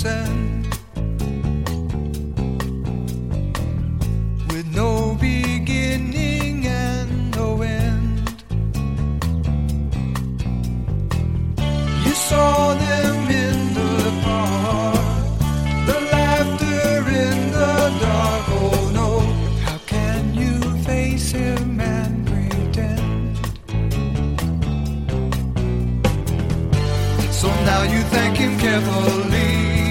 send, with no beginning and no end. You saw them in the park, the laughter in the dark. Oh no, how can you face him and pretend? So now you thank him carefully.